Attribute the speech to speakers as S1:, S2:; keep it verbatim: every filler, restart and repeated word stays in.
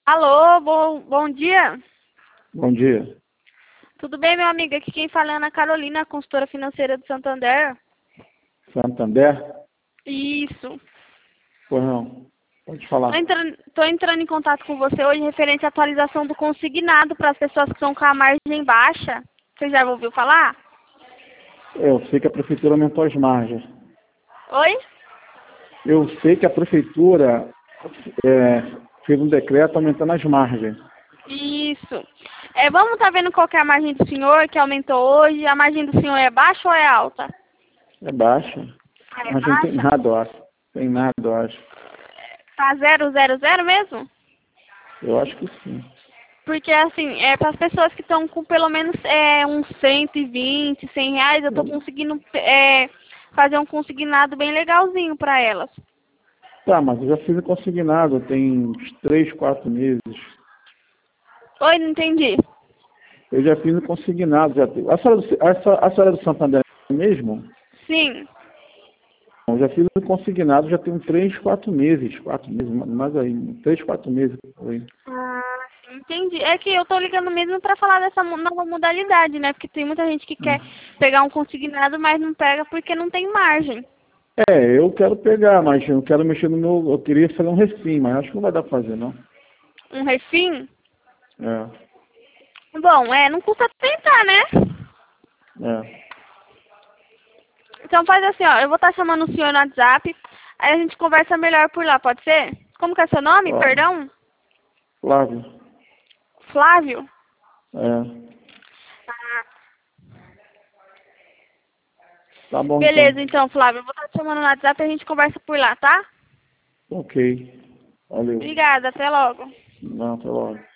S1: Alô, bom, bom dia.
S2: Bom dia.
S1: Tudo bem, meu amigo? Aqui quem fala é Ana Carolina, consultora financeira do Santander.
S2: Santander?
S1: Isso.
S2: Pois não. Pode
S1: Tô
S2: falar.
S1: entrando, tô entrando em contato com você hoje referente à atualização do consignado para as pessoas que estão com a margem baixa. Você já ouviu falar?
S2: Eu sei que a prefeitura aumentou as margens.
S1: Oi?
S2: Eu sei que a prefeitura é, fez um decreto aumentando as margens.
S1: Isso. É, vamos estar vendo qual que é a margem do senhor, que aumentou hoje. A margem do senhor é baixa ou é alta?
S2: É baixa.
S1: Ah, é
S2: Mas não tem
S1: baixa?
S2: nada, eu acho. Tem nada, eu acho.
S1: Tá zero, zero, zero mesmo?
S2: Eu acho que sim.
S1: Porque, assim, é para as pessoas que estão com pelo menos é, uns cento e vinte, cem reais, eu tô conseguindo é, fazer um consignado bem legalzinho para elas.
S2: Tá, mas eu já fiz o consignado, tem uns três, quatro meses.
S1: Oi, não entendi.
S2: Eu já fiz o consignado. Já tem. A senhora do, a, senhora- a senhora do Santander mesmo?
S1: Sim.
S2: Eu já fiz o consignado, já tem uns três, quatro meses. Quatro meses, mais aí. Três, quatro meses. Foi.
S1: Ah, sim, entendi. É que eu tô ligando mesmo para falar dessa mo- nova modalidade, né? Porque tem muita gente que quer pegar um consignado, mas não pega porque não tem margem.
S2: É, eu quero pegar, mas eu não quero mexer no meu. Eu queria fazer um refim, mas acho que não vai dar pra fazer, não.
S1: Um refim?
S2: É,
S1: Bom, é, não custa tentar, né?
S2: é.
S1: Então faz assim, ó, eu vou estar chamando o senhor no WhatsApp, aí a gente conversa melhor por lá, pode ser? Como que é seu nome,
S2: Ó,
S1: perdão?
S2: Flávio.
S1: Flávio?
S2: É.
S1: Ah,
S2: Tá bom
S1: beleza,
S2: então.
S1: então, Flávio, eu vou estar te chamando no WhatsApp e a gente conversa por lá, tá?
S2: Ok. Valeu.
S1: Obrigada, até logo.
S2: Não, até logo.